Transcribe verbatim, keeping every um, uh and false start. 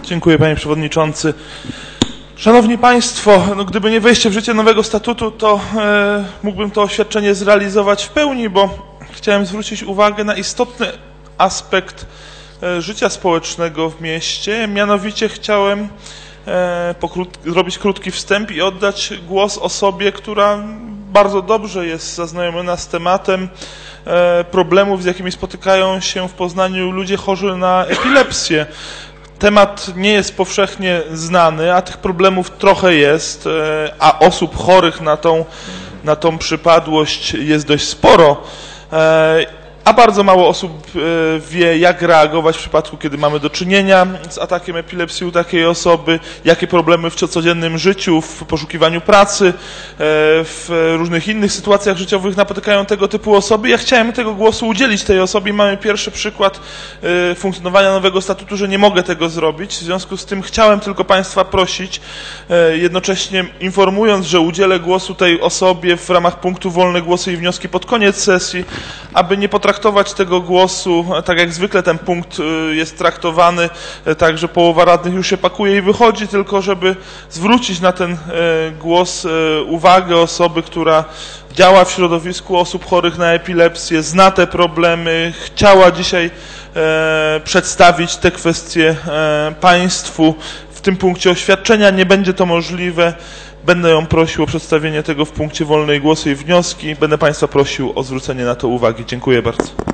Dziękuję, panie przewodniczący. Szanowni państwo, no gdyby nie wejście w życie nowego statutu, to e, mógłbym to oświadczenie zrealizować w pełni, bo chciałem zwrócić uwagę na istotny aspekt e, życia społecznego w mieście. Mianowicie chciałem e, pokrót, zrobić krótki wstęp i oddać głos osobie, która bardzo dobrze jest zaznajomiona z tematem e, problemów, z jakimi spotykają się w Poznaniu ludzie chorzy na epilepsję. Temat nie jest powszechnie znany, a tych problemów trochę jest, a osób chorych na tą, na tą przypadłość jest dość sporo, a bardzo mało osób wie, jak reagować w przypadku, kiedy mamy do czynienia z atakiem epilepsji u takiej osoby, jakie problemy w codziennym życiu, w poszukiwaniu pracy, w różnych innych sytuacjach życiowych napotykają tego typu osoby. Ja chciałem tego głosu udzielić tej osobie. Mamy pierwszy przykład funkcjonowania nowego statutu, że nie mogę tego zrobić. W związku z tym chciałem tylko państwa prosić, jednocześnie informując, że udzielę głosu tej osobie w ramach punktu wolne głosy i wnioski pod koniec sesji, aby nie potraktować traktować tego głosu, tak jak zwykle ten punkt jest traktowany, tak że połowa radnych już się pakuje i wychodzi, tylko żeby zwrócić na ten głos uwagę osoby, która działa w środowisku osób chorych na epilepsję, zna te problemy, chciała dzisiaj przedstawić te kwestie państwu. W tym punkcie oświadczenia nie będzie to możliwe. Będę ją prosił o przedstawienie tego w punkcie wolnej głosy i wnioski. Będę państwa prosił o zwrócenie na to uwagi. Dziękuję bardzo.